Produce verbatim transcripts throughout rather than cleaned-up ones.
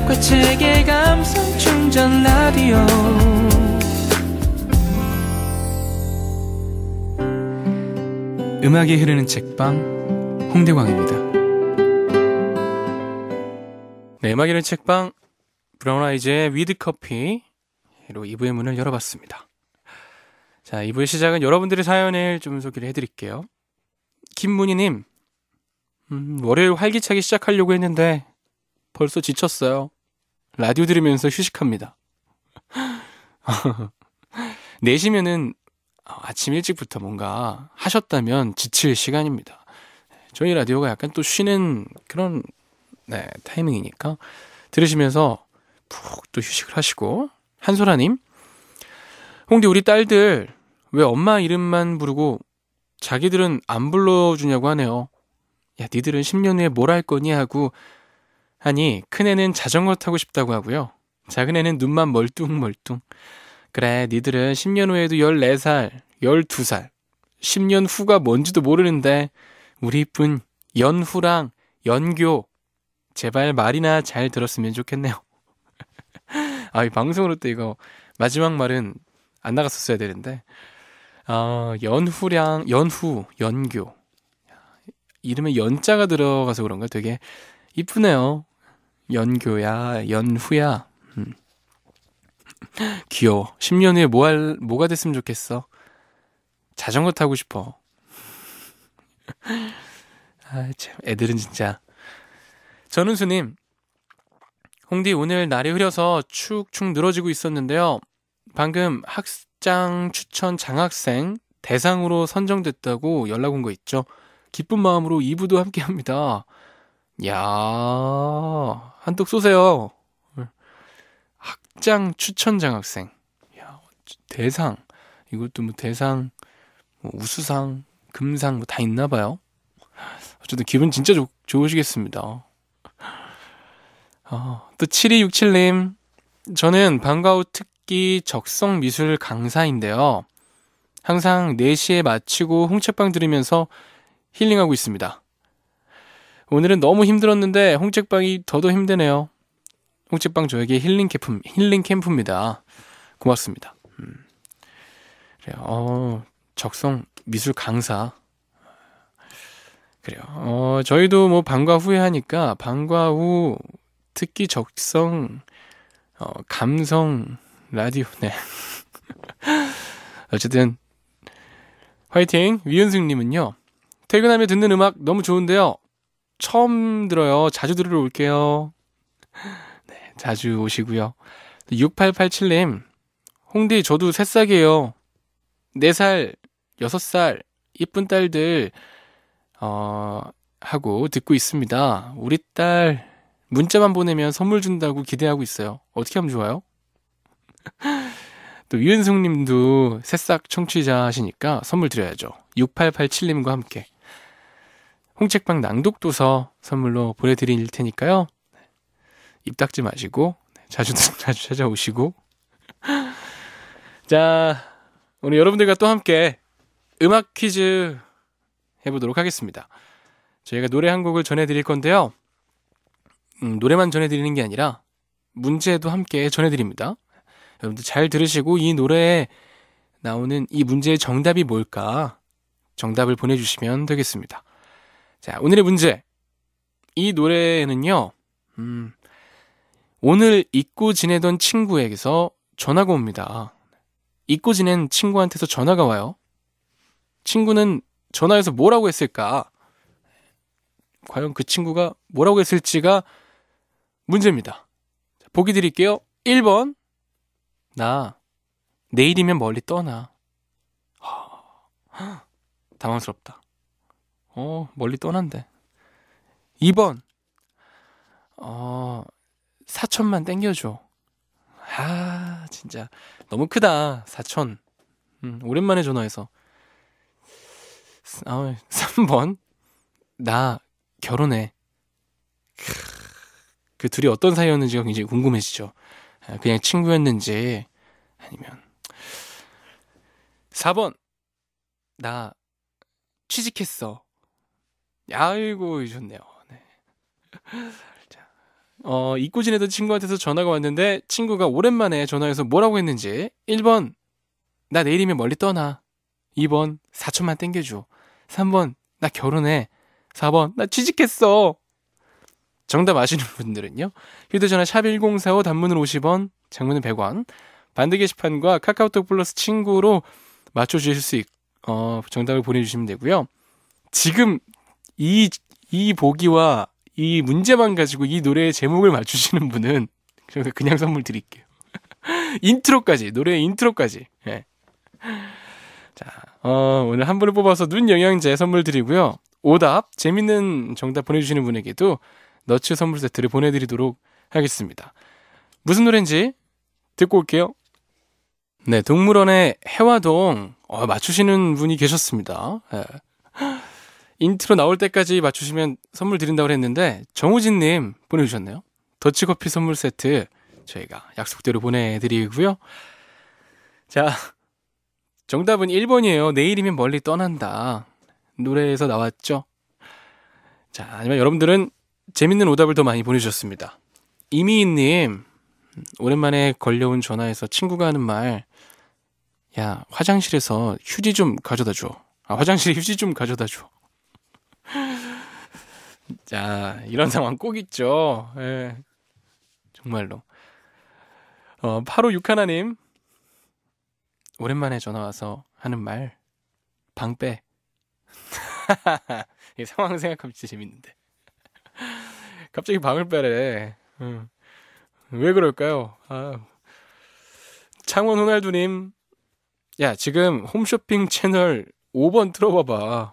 음악과 책의 감성 충전 라디오. 음악이 흐르는 책방 홍대광입니다. 네, 음악이 흐르는 책방 브라운 아이즈의 위드 커피로 이 부의 문을 열어봤습니다. 자, 이 부의 시작은 여러분들의 사연을 좀 소개를 해드릴게요. 김문희님, 음, 월요일 활기차게 시작하려고 했는데 벌써 지쳤어요. 라디오 들으면서 휴식합니다. 내시면은 아침 일찍부터 뭔가 하셨다면 지칠 시간입니다. 저희 라디오가 약간 또 쉬는 그런 네, 타이밍이니까 들으시면서 푹 또 휴식을 하시고. 한소라님, 홍대 우리 딸들 왜 엄마 이름만 부르고 자기들은 안 불러주냐고 하네요. 야, 니들은 십 년 후에 뭘 할 거니 하고 하니 큰애는 자전거 타고 싶다고 하고요. 작은애는 눈만 멀뚱멀뚱. 그래, 니들은 십 년 후에도 열네 살, 열두 살, 십 년 후가 뭔지도 모르는데 우리 이쁜 연후랑 연교 제발 말이나 잘 들었으면 좋겠네요. 아, 이 방송으로 또 이거 마지막 말은 안 나갔었어야 되는데 어, 연후랑 연후, 연교 이름에 연자가 들어가서 그런가 되게 이쁘네요. 연교야, 연후야. 음. 귀여워. 십 년 후에 뭐 할, 뭐가 됐으면 좋겠어? 자전거 타고 싶어. 아, 참, 애들은 진짜. 전은수님, 홍디 오늘 날이 흐려서 축축 늘어지고 있었는데요. 방금 학장 추천 장학생 대상으로 선정됐다고 연락 온 거 있죠? 기쁜 마음으로 이 부도 함께 합니다. 야, 한턱 쏘세요. 학장 추천 장학생. 야, 대상. 이것도 뭐 대상, 뭐 우수상, 금상 뭐 다 있나 봐요. 어쨌든 기분 진짜 좋, 좋으시겠습니다. 어, 또 칠이육칠님, 저는 방과 후 특기 적성 미술 강사인데요. 항상 네 시에 마치고 홍책방 들으면서 힐링하고 있습니다. 오늘은 너무 힘들었는데 홍책방이 더더 힘드네요. 홍책방 저에게 힐링 캠프, 힐링 캠프입니다. 고맙습니다. 음. 그래요. 어, 적성 미술 강사. 그래요. 어, 저희도 뭐 방과 후에 하니까 방과 후 특기 적성 어, 감성 라디오. 네. 어쨌든 화이팅. 위은승님은요. 퇴근하며 듣는 음악 너무 좋은데요. 처음 들어요. 자주 들으러 올게요. 네, 자주 오시고요. 육팔팔칠님, 홍디 저도 새싹이에요. 네 살, 여섯 살 이쁜 딸들 어, 하고 듣고 있습니다. 우리 딸 문자만 보내면 선물 준다고 기대하고 있어요. 어떻게 하면 좋아요? 또 유은숙님도 새싹 청취자 하시니까 선물 드려야죠. 육팔팔칠님과 함께 홍책방 낭독도서 선물로 보내드릴 테니까요. 입 닦지 마시고 자주 자주 찾아오시고. 자, 오늘 여러분들과 또 함께 음악 퀴즈 해보도록 하겠습니다. 저희가 노래 한 곡을 전해드릴 건데요. 음, 노래만 전해드리는 게 아니라 문제도 함께 전해드립니다. 여러분들 잘 들으시고 이 노래에 나오는 이 문제의 정답이 뭘까 정답을 보내주시면 되겠습니다. 자, 오늘의 문제. 이 노래는요, 음, 오늘 잊고 지내던 친구에게서 전화가 옵니다. 잊고 지낸 친구한테서 전화가 와요. 친구는 전화해서 뭐라고 했을까? 과연 그 친구가 뭐라고 했을지가 문제입니다. 보기 드릴게요. 일 번, 나 내일이면 멀리 떠나. 하, 당황스럽다. 어, 멀리 떠난대. 이 번, 어, 사천만 땡겨줘. 아, 진짜 너무 크다. 사천. 음, 오랜만에 전화해서. 아, 삼 번, 나 결혼해. 그 둘이 어떤 사이였는지가 굉장히 궁금해지죠. 그냥 친구였는지 아니면. 사 번, 나 취직했어. 아이고, 좋네요. 네. 자, 어, 잊고 지내던 친구한테서 전화가 왔는데 친구가 오랜만에 전화해서 뭐라고 했는지. 일 번 나 내일이면 멀리 떠나. 이 번 사천만 땡겨줘. 삼 번 나 결혼해. 사 번 나 취직했어. 정답 아시는 분들은요, 휴대전화 샵 일공사오, 단문은 오십 원, 장문은 백 원, 반대 게시판과 카카오톡 플러스 친구로 맞춰주실 수 있, 어, 정답을 보내주시면 되고요. 지금 이, 이 보기와 이 문제만 가지고 이 노래의 제목을 맞추시는 분은 제가 그냥 선물 드릴게요. 인트로까지, 노래의 인트로까지. 네. 자, 어, 오늘 한 분을 뽑아서 눈 영양제 선물 드리고요. 오답, 재밌는 정답 보내주시는 분에게도 너츠 선물 세트를 보내드리도록 하겠습니다. 무슨 노래인지 듣고 올게요. 네, 동물원의 해화동, 어, 맞추시는 분이 계셨습니다. 네. 인트로 나올 때까지 맞추시면 선물 드린다고 했는데 정우진님 보내주셨네요. 더치커피 선물 세트 저희가 약속대로 보내드리고요. 자, 정답은 일 번이에요. 내일이면 멀리 떠난다. 노래에서 나왔죠. 자, 아니면 여러분들은 재밌는 오답을 더 많이 보내주셨습니다. 이미희님, 오랜만에 걸려온 전화에서 친구가 하는 말, 야, 화장실에서 휴지 좀 가져다 줘. 아, 화장실에 휴지 좀 가져다 줘. 자, 이런 상황 꼭 있죠. 예, 정말로. 어, 팔오육일 님, 오랜만에 전화와서 하는 말, 방 빼. 이 상황 생각하면 진짜 재밌는데. 갑자기 방을 빼래. 응. 왜 그럴까요? 아. 창원 호날두님, 야, 지금 홈쇼핑 채널 오 번 틀어봐봐.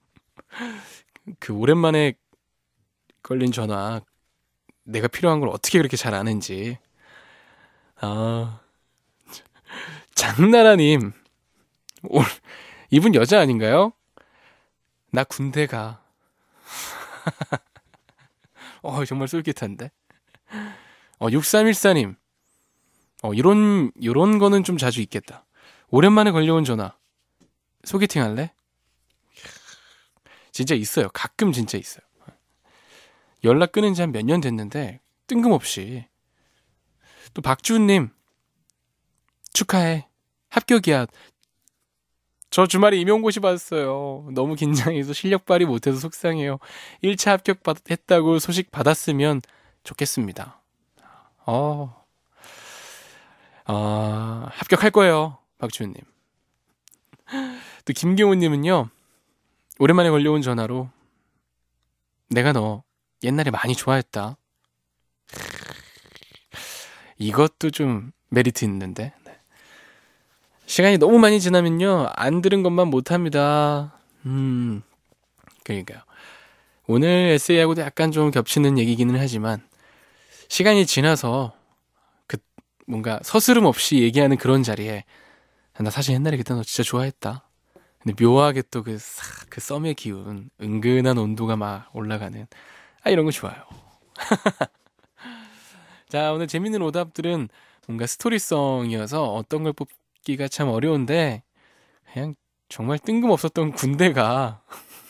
그 오랜만에 걸린 전화, 내가 필요한 걸 어떻게 그렇게 잘 아는지. 아, 장나라님, 오, 이분 여자 아닌가요? 나 군대 가. 어, 정말 쏠깃한데. 어, 육삼일사님, 어, 이런, 이런 거는 좀 자주 있겠다. 오랜만에 걸려온 전화, 소개팅 할래? 진짜 있어요. 가끔 진짜 있어요. 연락 끊은 지 한 몇 년 됐는데 뜬금없이. 또 박주은님, 축하해, 합격이야. 저 주말에 임용고시 받았어요. 너무 긴장해서 실력 발휘 못해서 속상해요. 일 차 합격했다고 소식 받았으면 좋겠습니다. 어, 어, 합격할 거예요, 박주은님. 또 김경훈님은요, 오랜만에 걸려온 전화로, 내가 너 옛날에 많이 좋아했다. 이것도 좀 메리트 있는데. 시간이 너무 많이 지나면요, 안 들은 것만 못합니다. 음, 그러니까요. 오늘 에세이하고도 약간 좀 겹치는 얘기기는 하지만, 시간이 지나서 그 뭔가 서스름 없이 얘기하는 그런 자리에, 나 사실 옛날에 그때 너 진짜 좋아했다. 근데 묘하게 또 그 그 썸의 기운, 은근한 온도가 막 올라가는, 아, 이런 거 좋아요. 자, 오늘 재밌는 오답들은 뭔가 스토리성이어서 어떤 걸 뽑기가 참 어려운데, 그냥 정말 뜬금없었던 군대가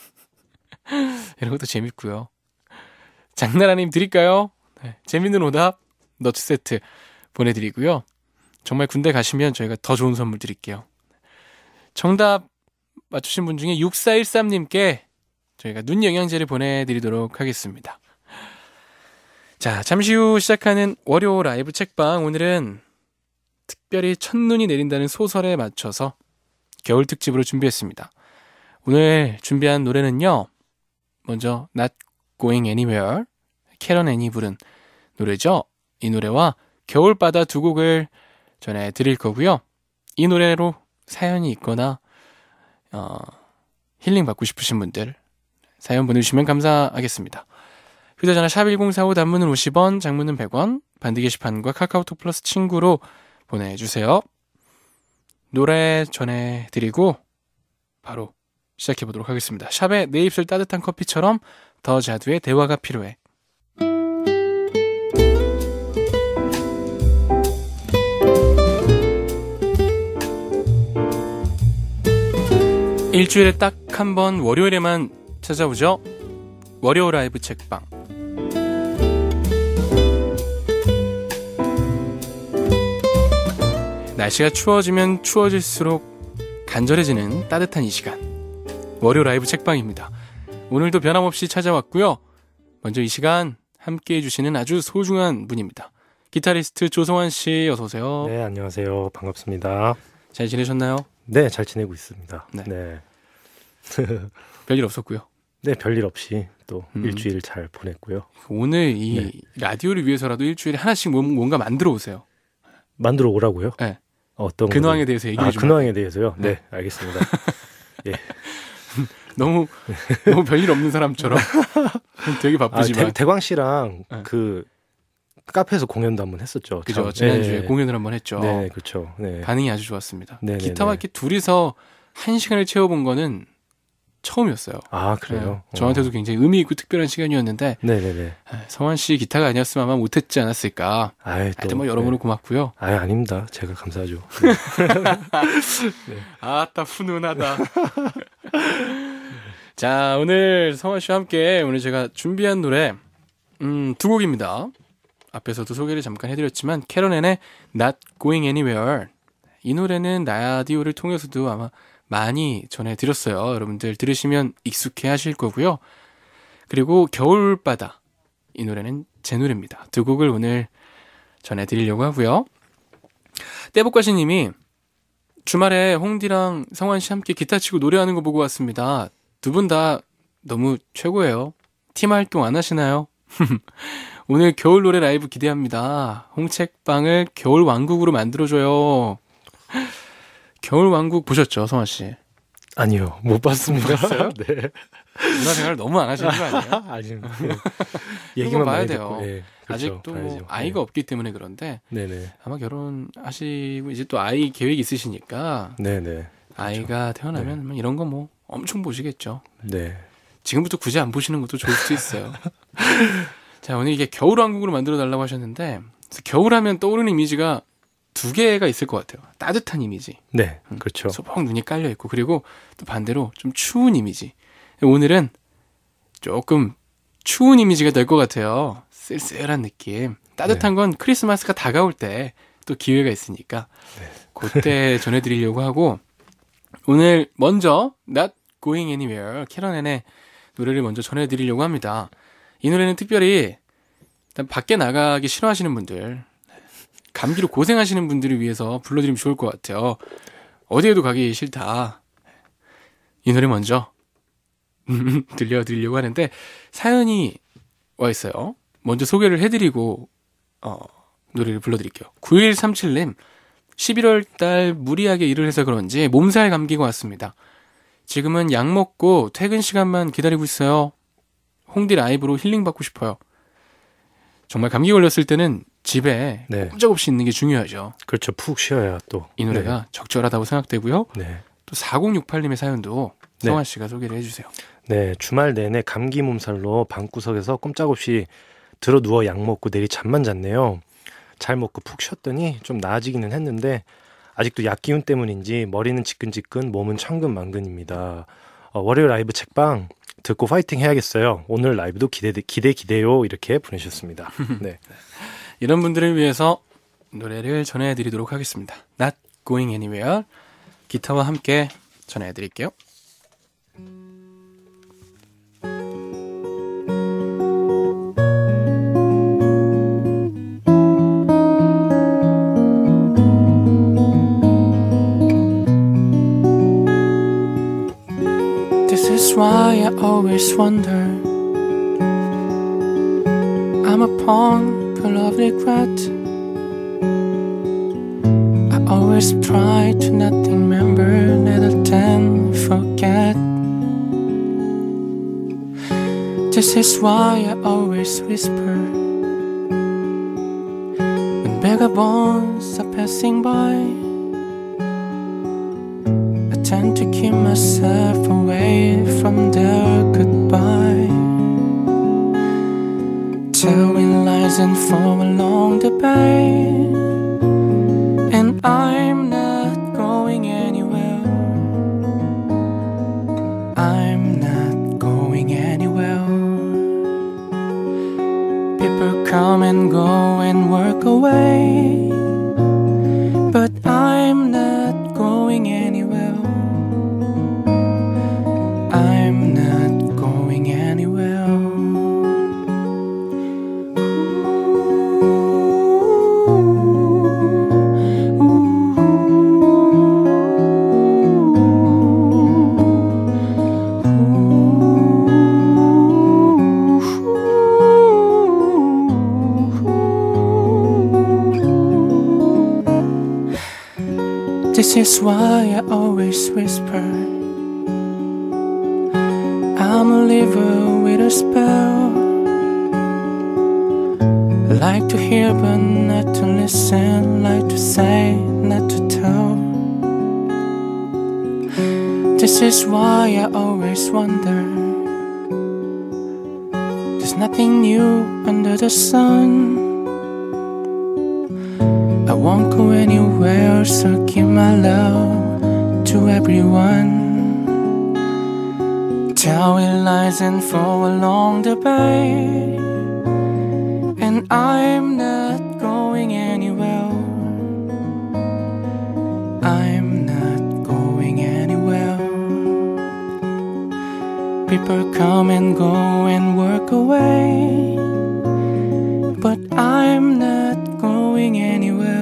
이런 것도 재밌고요. 장나라님 드릴까요? 네, 재밌는 오답 너츠 세트 보내드리고요. 정말 군대 가시면 저희가 더 좋은 선물 드릴게요. 정답 맞추신 분 중에 육사일삼님께 저희가 눈 영양제를 보내드리도록 하겠습니다. 자, 잠시 후 시작하는 월요 라이브 책방, 오늘은 특별히 첫눈이 내린다는 소설에 맞춰서 겨울 특집으로 준비했습니다. 오늘 준비한 노래는요, 먼저 Not Going Anywhere, 캐런 애니 부른 노래죠. 이 노래와 겨울바다 두 곡을 전해드릴 거고요. 이 노래로 사연이 있거나 어, 힐링 받고 싶으신 분들 사연 보내주시면 감사하겠습니다. 휴대전화 샵 일공사오, 단문은 오십 원, 장문은 백 원, 반디 게시판과 카카오톡 플러스 친구로 보내주세요. 노래 전해드리고 바로 시작해보도록 하겠습니다. 샵에 내 입술 따뜻한 커피처럼 더 자두의 대화가 필요해. 일주일에 딱 한 번 월요일에만 찾아오죠. 월요 라이브 책방. 날씨가 추워지면 추워질수록 간절해지는 따뜻한 이 시간. 월요 라이브 책방입니다. 오늘도 변함없이 찾아왔고요. 먼저 이 시간 함께 해주시는 아주 소중한 분입니다. 기타리스트 조성환 씨, 어서 오세요. 네, 안녕하세요. 반갑습니다. 잘 지내셨나요? 네, 잘 지내고 있습니다. 네. 네. 별일 없었고요. 네, 별일 없이 또 음. 일주일 잘 보냈고요. 오늘 이 네. 라디오를 위해서라도 일주일에 하나씩 뭔- 뭔가 만들어 오세요. 만들어 오라고요? 네. 어떤 근황에 거를? 대해서 얘기해 아, 주면 근황에 대해서요? 네, 네. 알겠습니다. 예. 너무 너무 별일 없는 사람처럼 되게 아, 바쁘지만 대, 대광 씨랑 네. 그 카페에서 공연도 한번 했었죠. 그죠. 참. 지난주에 네. 공연을 한번 했죠. 네, 그렇죠. 네. 반응이 아주 좋았습니다. 네네네. 기타와 이렇게 둘이서 한 시간을 채워본 거는 처음이었어요. 아, 그래요? 네. 저한테도 굉장히 의미 있고 특별한 시간이었는데 네, 네, 네. 성환 씨 기타가 아니었으면 아마 못했지 않았을까. 아이, 또. 하여튼 뭐 여러모로 네. 고맙고요. 아이, 아닙니다. 제가 감사하죠. 아따 훈훈하다. 자, 오늘 성환 씨와 함께 오늘 제가 준비한 노래 음, 두 곡입니다. 앞에서도 소개를 잠깐 해드렸지만 캐런앤의 Not Going Anywhere. 이 노래는 라디오를 통해서도 아마 많이 전해드렸어요. 여러분들 들으시면 익숙해 하실 거고요. 그리고 겨울바다. 이 노래는 제 노래입니다. 두 곡을 오늘 전해드리려고 하고요. 떼복가시님이 주말에 홍디랑 성환 씨 함께 기타 치고 노래하는 거 보고 왔습니다. 두 분 다 너무 최고예요. 팀 활동 안 하시나요? 오늘 겨울 노래 라이브 기대합니다. 홍책방을 겨울 왕국으로 만들어줘요. 겨울 왕국 보셨죠, 성환 씨? 아니요, 못 봤습니다. 못 봤어요? 네. 문화생활 너무 안 하시는 거 아니에요? 아니요. 그런 얘기만 거 봐야 많이 돼요. 듣고, 네, 그렇죠. 아직도 뭐 봐야죠. 아이가 네. 없기 때문에 그런데 네네. 아마 결혼하시고 이제 또 아이 계획 있으시니까 네네. 아이가 태어나면 아마 이런 거 뭐 엄청 보시겠죠. 네. 지금부터 굳이 안 보시는 것도 좋을 수도 있어요. 자, 오늘 이게 겨울 왕국으로 만들어 달라고 하셨는데 그래서 겨울하면 떠오르는 이미지가 두 개가 있을 것 같아요. 따뜻한 이미지. 네, 그렇죠. 소복 눈이 깔려 있고 그리고 또 반대로 좀 추운 이미지. 오늘은 조금 추운 이미지가 될 것 같아요. 쓸쓸한 느낌. 따뜻한 건 크리스마스가 다가올 때 또 기회가 있으니까 그때 전해드리려고 하고 오늘 먼저 Not Going Anywhere 캐런앤의 노래를 먼저 전해드리려고 합니다. 이 노래는 특별히 일단 밖에 나가기 싫어하시는 분들 감기로 고생하시는 분들을 위해서 불러드리면 좋을 것 같아요. 어디에도 가기 싫다. 이 노래 먼저 들려드리려고 하는데 사연이 와 있어요. 먼저 소개를 해드리고 어, 노래를 불러드릴게요. 구일삼칠님 십일월 달 무리하게 일을 해서 그런지 몸살 감기가 왔습니다. 지금은 약 먹고 퇴근 시간만 기다리고 있어요. 홍디 라이브로 힐링 받고 싶어요. 정말 감기 걸렸을 때는 집에 네. 꼼짝없이 있는 게 중요하죠. 그렇죠. 푹 쉬어야 또. 이 노래가 적절하다고 생각되고요. 네. 또 사공육팔님의 사연도 네. 성환 씨가 소개를 해주세요. 네, 주말 내내 감기 몸살로 방구석에서 꼼짝없이 들어 누워 약 먹고 내리 잠만 잤네요. 잘 먹고 푹 쉬었더니 좀 나아지기는 했는데 아직도 약 기운 때문인지 머리는 지끈지끈, 몸은 천근만근입니다. 어, 월요일 라이브 책방 듣고 파이팅 해야겠어요. 오늘 라이브도 기대 기대 기대요. 이렇게 보내주셨습니다. 네. 이런 분들을 위해서 노래를 전해드리도록 하겠습니다. Not Going Anywhere 기타와 함께 전해드릴게요. This is why I always wonder I'm a pawn full of regret I always try to not remember rather than forget This is why I always whisper When vagabonds are passing by I tend to keep myself away from their goodbye Telling lies and fall along the bay And I'm not going anywhere I'm not going anywhere People come and go and work away But I This is why I always whisper I'm a liver with a spell. Like to hear but not to listen, like to say, not to tell. This is why I always wonder. There's nothing new under the sun. I won't go anywhere, so give my love to everyone. Towing lines and fall along the bay, and I'm not going anywhere. I'm not going anywhere. People come and go and work away, but I'm not going anywhere.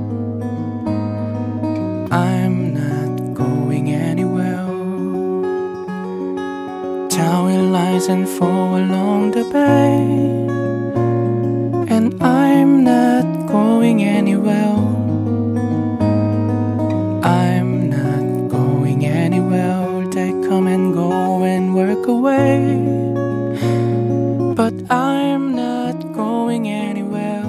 I'm not going anywhere. Towing lines and fall along the bay, and I'm not going anywhere. I'm not going anywhere. They come and go and work away, but I'm not going anywhere.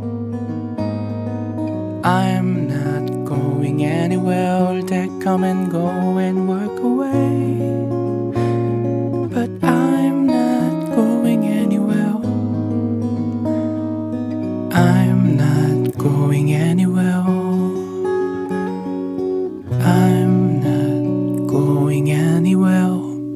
I'm not going anywhere. They come and go and work away, but I'm not going anywhere. I'm not going anywhere. I'm not going anywhere.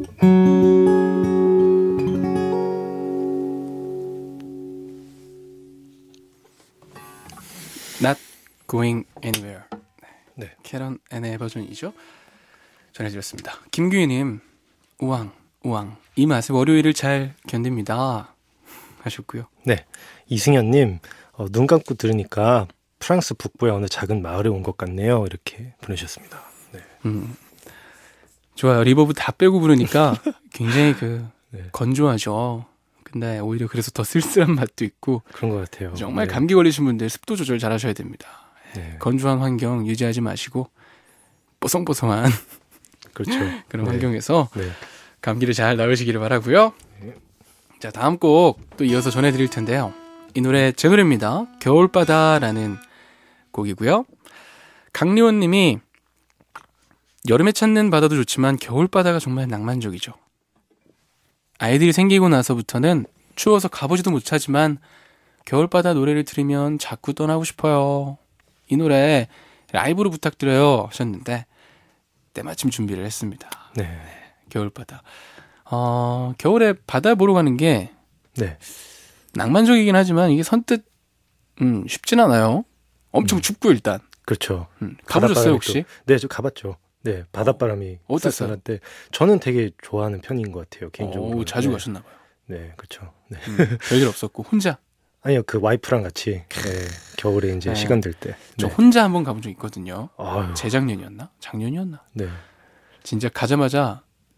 Not going anywhere. 네, 캐런 앤의 버전이죠. 전해드렸습니다. 김규희님, 우왕 우왕 이 맛에 월요일을 잘 견딥니다 하셨고요. 네, 이승현님, 어, 눈 감고 들으니까 프랑스 북부의 어느 작은 마을에 온 것 같네요. 이렇게 보내주셨습니다. 네. 음, 좋아요. 리버브 다 빼고 부르니까 굉장히 그 네. 건조하죠. 근데 오히려 그래서 더 쓸쓸한 맛도 있고 그런 것 같아요. 정말 네. 감기 걸리신 분들 습도 조절 잘 하셔야 됩니다. 네. 건조한 환경 유지하지 마시고 뽀송뽀송한 그렇죠. 그런 네. 환경에서 네. 감기를 잘 나으시기를 바라고요. 네. 자, 다음 곡 또 이어서 전해드릴 텐데요. 이 노래 제 노래입니다. 겨울바다라는 곡이고요. 강리원 님이 여름에 찾는 바다도 좋지만 겨울바다가 정말 낭만적이죠. 아이들이 생기고 나서부터는 추워서 가보지도 못하지만 겨울바다 노래를 들으면 자꾸 떠나고 싶어요. 이 노래 라이브로 부탁드려요 하셨는데 때마침 준비를 했습니다. 네. 네, 겨울바다. 어, 겨울에 바다 보러 가는 게 네. 낭만적이긴 하지만 이게 선뜻 음, 쉽진 않아요. 엄청 음. 춥고 일단. 그렇죠. 음, 가보셨어요 혹시? 또, 네, 저 가봤죠. 네, 바닷바람이 어땠어요? 쌀쌀한데 저는 되게 좋아하는 편인 것 같아요. 개인적으로. 오, 자주 네. 가셨나 봐요. 네, 그렇죠. 네. 음, 별일 없었고 혼자. 아니요, 그 와이프랑 같이 네, 겨울에 이제 네. 시간 될 때. 저 네. 혼자 한번 가본 적 있거든요. 아유. 재작년이었나? 작년이었나? 네. 진짜 가자마자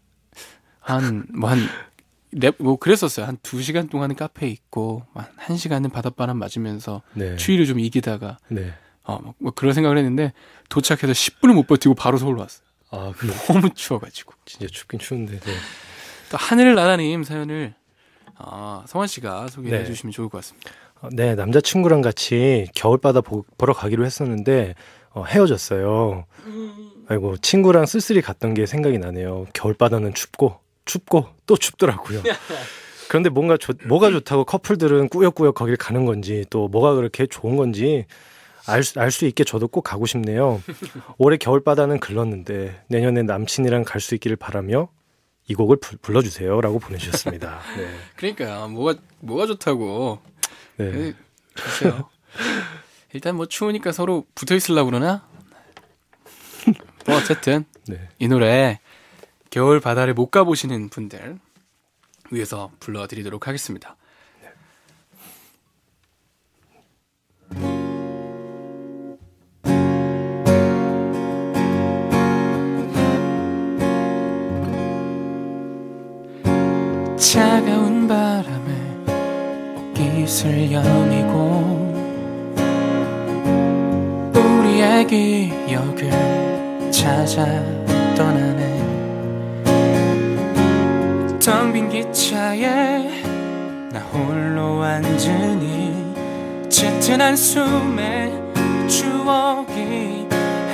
한 뭐 한 랩 뭐 그랬었어요. 한 두 시간 동안은 카페에 있고 한 한 시간은 바닷바람 맞으면서 네. 추위를 좀 이기다가 네. 어, 뭐, 뭐 그런 생각을 했는데 도착해서 십 분을 못 버티고 바로 서울로 왔어요. 아, 그 너무 추워가지고. 진짜 춥긴 추운데. 네. 또 하늘나라님 사연을 아, 성환 씨가 소개해 네. 주시면 좋을 것 같습니다. 어, 네, 남자친구랑 같이 겨울바다 보, 보러 가기로 했었는데 어, 헤어졌어요. 아이고, 친구랑 쓸쓸히 갔던 게 생각이 나네요. 겨울바다는 춥고 춥고 또 춥더라고요. 그런데 뭔가 좋, 뭐가 좋다고 커플들은 꾸역꾸역 거길 가는 건지 또 뭐가 그렇게 좋은 건지 알 수 알 수 있게 저도 꼭 가고 싶네요. 올해 겨울바다는 글렀는데 내년에 남친이랑 갈 수 있기를 바라며 이 곡을 부, 불러주세요 라고 보내주셨습니다. 네. 그러니까 뭐가 뭐가 좋다고. 네. 네, 좋죠. 일단 뭐 추우니까 서로 붙어 있으려고 그러나? 뭐 어쨌든 네. 이 노래 겨울 바다를 못 가보시는 분들 위해서 불러드리도록 하겠습니다. 차가운 바람에 옷깃을 여미고 우리의 기억을 찾아 떠나네. 텅 빈 기차에 나 홀로 앉으니 짙은 한숨에 추억이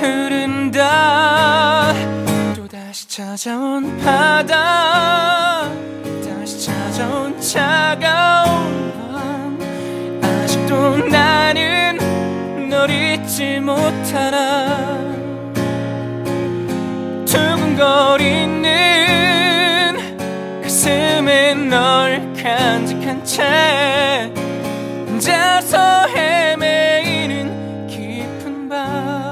흐른다. 또다시 찾아온 바다, 다시 찾아온 차가운 밤. 아직도 나는 널 잊지 못하나. 두근거리는 가슴에 널 간직한 채 혼자서 헤매이는 깊은 밤.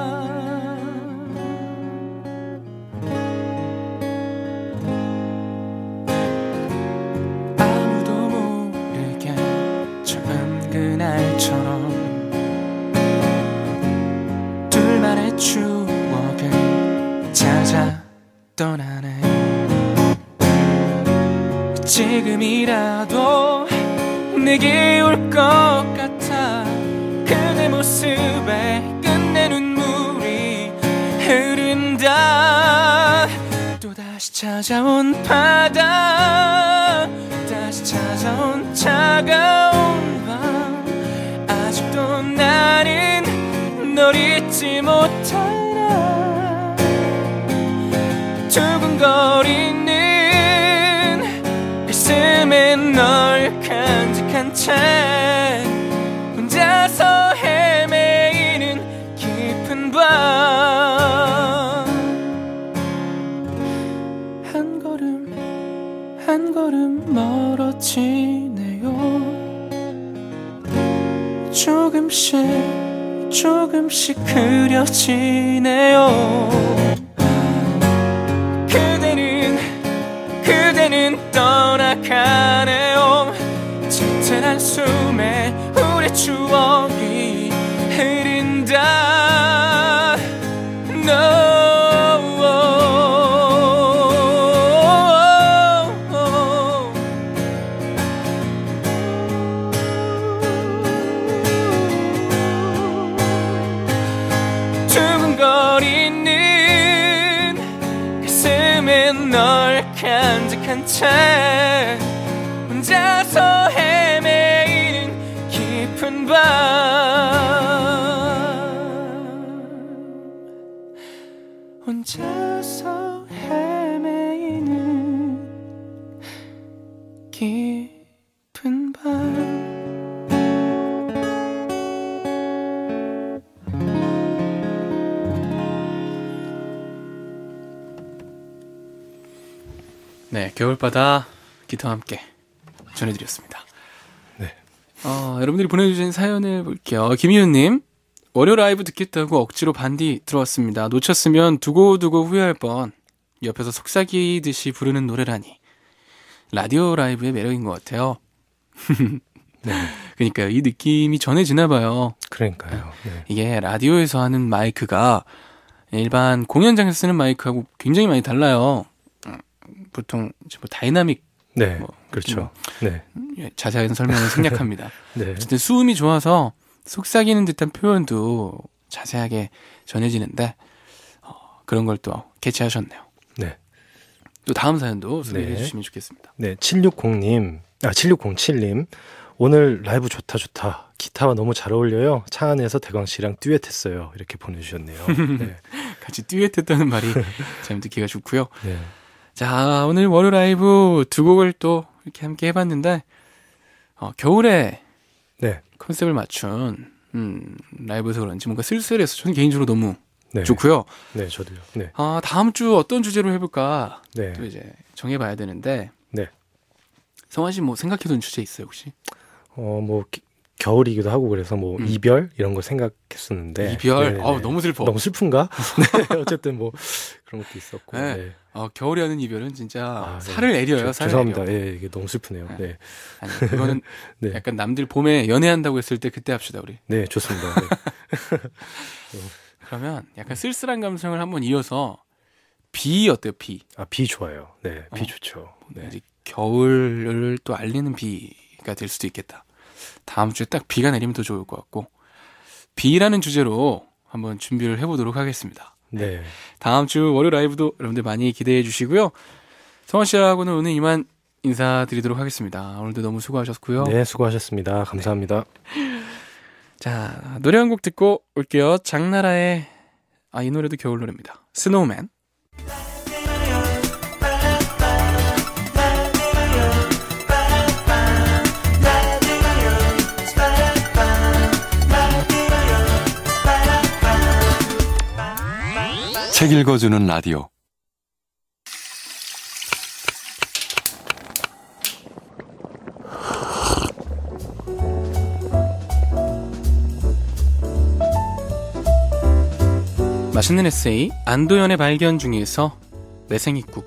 아무도 모르게 처음 그날처럼 둘만의 추억을 찾아 떠나네. 지금이라도 내게 올 것 같아. 그대 모습에 끝내 눈물이 흐른다. 또다시 찾아온 바다, 다시 찾아온 차가운 밤. 아직도 나는 널 잊지 못하나. 두근거리는 가슴에 널 간직한 채 혼자서 헤매이는 깊은 밤. 한 걸음 한 걸음 멀어지네요. 조금씩 조금씩 그려지네요. 그대는 그대는 떠나가네요. 짙은 한숨에 우리 추억이 흐른다. No. 두근거리는 가슴에 널 간직한 채 혼자서 헤매이는 깊은 밤. 혼자서 헤매이는 깊은 밤. 네, 겨울바다 기타와 함께 전해드렸습니다. 네. 어, 여러분들이 보내주신 사연을 볼게요. 김희윤님, 월요 라이브 듣겠다고 억지로 반디 들어왔습니다. 놓쳤으면 두고두고 후회할 뻔. 옆에서 속삭이듯이 부르는 노래라니. 라디오 라이브의 매력인 것 같아요. 네. 그러니까요, 이 느낌이 전해지나 봐요. 그러니까요. 네. 이게 라디오에서 하는 마이크가 일반 공연장에서 쓰는 마이크하고 굉장히 많이 달라요. 보통 뭐 다이나믹, 네, 뭐 그렇죠. 네, 자세한 설명은 생략합니다. 네. 어쨌든 수음이 좋아서 속삭이는 듯한 표현도 자세하게 전해지는데 어, 그런 걸 또 캐치하셨네요. 네. 또 다음 사연도 소개해 네. 주시면 좋겠습니다. 네, 칠육공님, 아 칠육공칠님, 오늘 라이브 좋다 좋다. 기타와 너무 잘 어울려요. 차 안에서 대광 씨랑 듀엣했어요. 이렇게 보내주셨네요. 네. 같이 듀엣했다는 말이 참 듣기가 좋고요. 네. 자, 오늘 월요 라이브 두 곡을 또 이렇게 함께 해봤는데 어, 겨울에 네. 컨셉을 맞춘 음, 라이브에서 그런지 뭔가 쓸쓸해서 저는 개인적으로 너무 네. 좋고요. 네, 저도요. 네. 아, 다음 주 어떤 주제로 해볼까 네. 또 이제 정해봐야 되는데 네. 성환 씨 뭐 생각해둔 주제 있어요 혹시? 어, 뭐 기, 겨울이기도 하고 그래서 뭐 음. 이별 이런 거 생각했었는데 이별? 네, 어, 네. 너무 슬퍼. 너무 슬픈가? 네, 어쨌든 뭐 그런 것도 있었고. 네. 네. 어, 겨울이 하는 이별은 진짜 아, 네. 살을 내려요. 저, 살을 죄송합니다. 내려. 예, 이게 너무 슬프네요. 네. 네. 아니, 그거는 네. 약간 남들 봄에 연애한다고 했을 때 그때 합시다 우리. 네, 좋습니다. 네. 그러면 약간 쓸쓸한 감성을 한번 이어서 비 어때요? 비. 아, 비 좋아요. 네, 비 어. 좋죠. 네. 이제 겨울을 또 알리는 비가 될 수도 있겠다. 다음 주에 딱 비가 내리면 더 좋을 것 같고 비라는 주제로 한번 준비를 해보도록 하겠습니다. 네. 다음 주 월요 라이브도 여러분들 많이 기대해 주시고요. 성원 씨하고는 오늘 이만 인사드리도록 하겠습니다. 오늘도 너무 수고하셨고요. 네, 수고하셨습니다. 감사합니다. 네. 자, 노래 한 곡 듣고 올게요. 장나라의 아, 이 노래도 겨울 노래입니다. 스노우맨. 책 읽어주는 라디오. 맛있는 에세이 안도연의 발견 중에서 매생이국.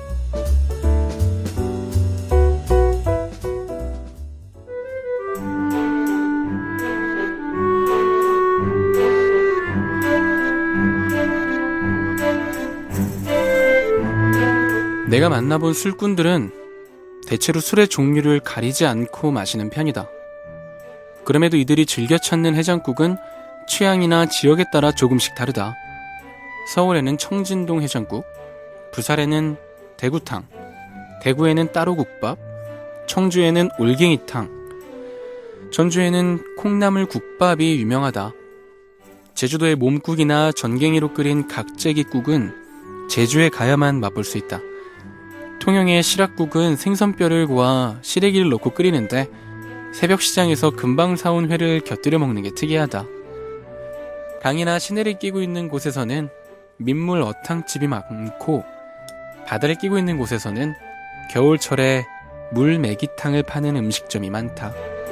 내가 만나본 술꾼들은 대체로 술의 종류를 가리지 않고 마시는 편이다. 그럼에도 이들이 즐겨 찾는 해장국은 취향이나 지역에 따라 조금씩 다르다. 서울에는 청진동 해장국, 부산에는 대구탕, 대구에는 따로국밥, 청주에는 올갱이탕, 전주에는 콩나물국밥이 유명하다. 제주도의 몸국이나 전갱이로 끓인 각재기국은 제주에 가야만 맛볼 수 있다. 통영의 시락국은 생선뼈를 고아 시래기를 넣고 끓이는데 새벽 시장에서 금방 사온 회를 곁들여 먹는 게 특이하다. 강이나 시내를 끼고 있는 곳에서는 민물 어탕집이 많고 바다를 끼고 있는 곳에서는 겨울철에 물메기탕을 파는 음식점이 많다.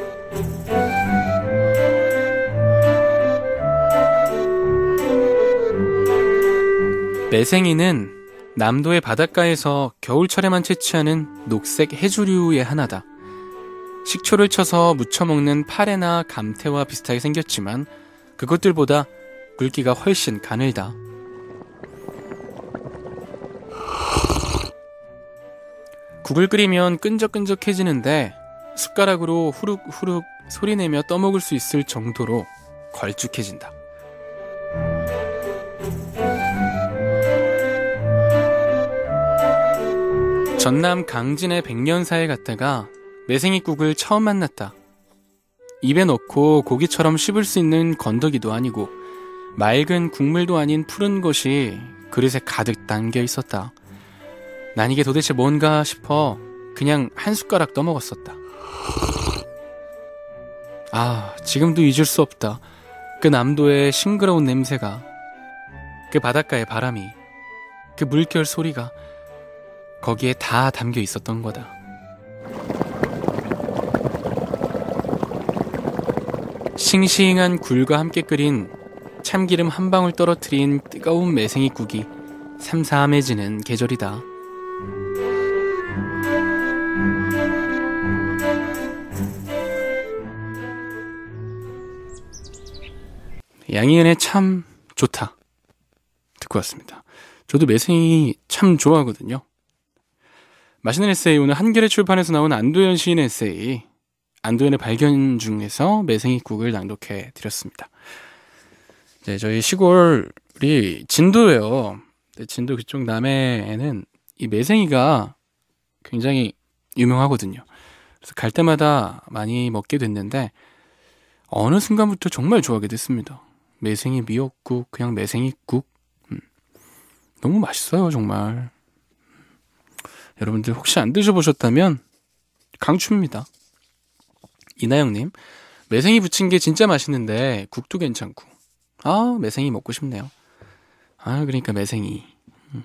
매생이는 남도의 바닷가에서 겨울철에만 채취하는 녹색 해조류의 하나다. 식초를 쳐서 무쳐 먹는 파래나 감태와 비슷하게 생겼지만 그것들보다 굵기가 훨씬 가늘다. 국을 끓이면 끈적끈적해지는데 숟가락으로 후룩후룩 소리내며 떠먹을 수 있을 정도로 걸쭉해진다. 전남 강진의 백년사에 갔다가 매생이국을 처음 만났다. 입에 넣고 고기처럼 씹을 수 있는 건더기도 아니고 맑은 국물도 아닌 푸른 것이 그릇에 가득 담겨 있었다. 난 이게 도대체 뭔가 싶어 그냥 한 숟가락 떠먹었었다. 아, 지금도 잊을 수 없다. 그 남도의 싱그러운 냄새가, 그 바닷가의 바람이, 그 물결 소리가 거기에 다 담겨 있었던 거다. 싱싱한 굴과 함께 끓인 참기름 한 방울 떨어뜨린 뜨거운 매생이국이 삼삼해지는 계절이다. 양희은의 참 좋다 듣고 왔습니다. 저도 매생이 참 좋아하거든요. 맛있는 에세이, 오늘 한겨레 출판에서 나온 안도연 시인의 에세이 안도연의 발견 중에서 매생이국을 낭독해 드렸습니다. 네, 저희 시골이 진도예요. 진도 그쪽 남해에는 이 매생이가 굉장히 유명하거든요. 그래서 갈 때마다 많이 먹게 됐는데 어느 순간부터 정말 좋아하게 됐습니다. 매생이 미역국, 그냥 매생이국. 음, 너무 맛있어요, 정말. 여러분들 혹시 안 드셔보셨다면 강추입니다. 이나영님, 매생이 부친 게 진짜 맛있는데 국도 괜찮고. 아, 매생이 먹고 싶네요. 아, 그러니까 매생이. 음.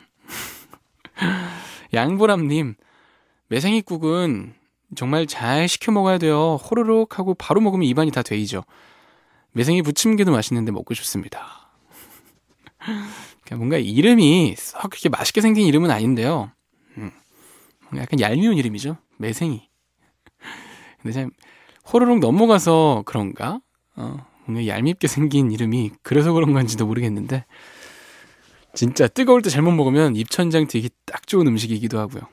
양보람님, 매생이국은 정말 잘 식혀 먹어야 돼요. 호로록 하고 바로 먹으면 입안이 다 되이죠. 매생이 부침개도 맛있는데 먹고 싶습니다. 뭔가 이름이 썩 그렇게 맛있게 생긴 이름은 아닌데요. 음, 뭔가 약간 얄미운 이름이죠. 매생이. 근데 참 호로록 넘어가서 그런가? 어, 뭔가 얄밉게 생긴 이름이 그래서 그런 건지도 모르겠는데 진짜 뜨거울 때 잘못 먹으면 입천장 되기 딱 좋은 음식이기도 하고요.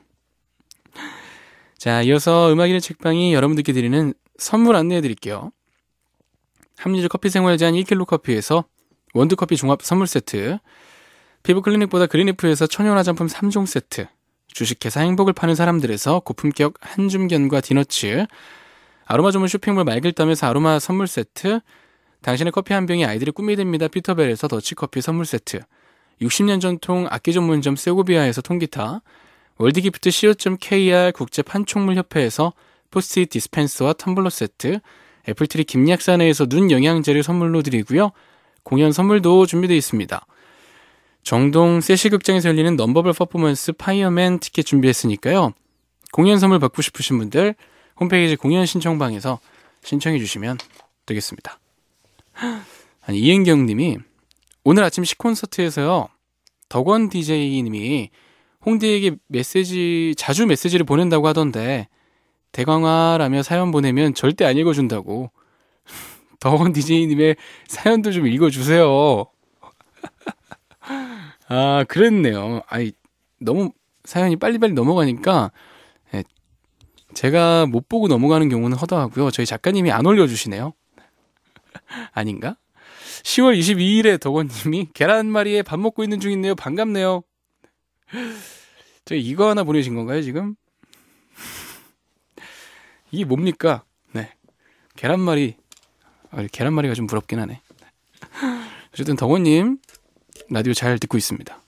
자, 이어서 음악인의 책방이 여러분들께 드리는 선물 안내해 드릴게요. 합리적 커피 생활 제한 일 킬로그램 커피에서 원두커피 종합 선물 세트, 피부클리닉보다 그린리프에서 천연 화장품 삼 종 세트, 주식회사 행복을 파는 사람들에서 고품격 한줌견과 디너츠, 아로마 전문 쇼핑몰 맑을담에서 아로마 선물 세트, 당신의 커피 한 병이 아이들의 꿈이 됩니다 피터벨에서 더치커피 선물 세트, 육십 년 전통 악기 전문점 세고비아에서 통기타, 월드기프트 씨오 케이알 국제 판촉물 협회에서 포스트잇 디스펜서와 텀블러 세트, 애플트리 김약사내에서 눈 영양제를 선물로 드리고요. 공연 선물도 준비되어 있습니다. 정동 세시극장에서 열리는 넘버블 퍼포먼스 파이어맨 티켓 준비했으니까요. 공연 선물 받고 싶으신 분들 홈페이지 공연 신청방에서 신청해 주시면 되겠습니다. 아니, 이은경 님이 오늘 아침 시콘서트에서요. 덕원 디제이님이 홍대에게 메시지, 자주 메시지를 보낸다고 하던데 대강화라며 사연 보내면 절대 안 읽어준다고. 덕원 디제이님의 사연도 좀 읽어주세요. 아, 그랬네요. 아이, 너무 사연이 빨리빨리 넘어가니까 예, 제가 못 보고 넘어가는 경우는 허다하고요. 저희 작가님이 안 올려주시네요. 아닌가? 시월 이십이일에 덕원님이 계란말이에 밥 먹고 있는 중인데요. 반갑네요. 저 이거 하나 보내신 건가요, 지금? 이게 뭡니까? 네. 계란말이. 아, 계란말이가 좀 부럽긴 하네. 어쨌든 덕원님, 라디오 잘 듣고 있습니다.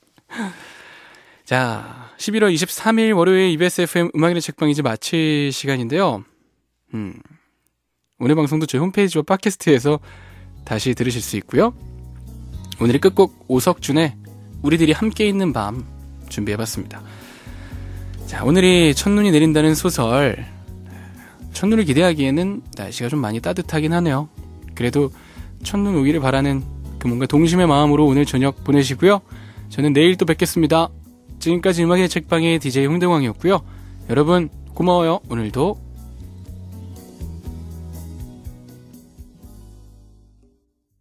자, 십일월 이십삼일 월요일 이비에스 에프엠 음악의 책방 이제 마칠 시간인데요. 음, 오늘 방송도 저희 홈페이지와 팟캐스트에서 다시 들으실 수 있고요. 오늘의 끝곡 오석준의 우리들이 함께 있는 밤 준비해봤습니다. 자, 오늘이 첫눈이 내린다는 소설. 첫눈을 기대하기에는 날씨가 좀 많이 따뜻하긴 하네요. 그래도 첫눈 오기를 바라는 그 뭔가 동심의 마음으로 오늘 저녁 보내시고요. 저는 내일 또 뵙겠습니다. 지금까지 음악의 책방의 디제이 홍대광이었고요. 여러분 고마워요. 오늘도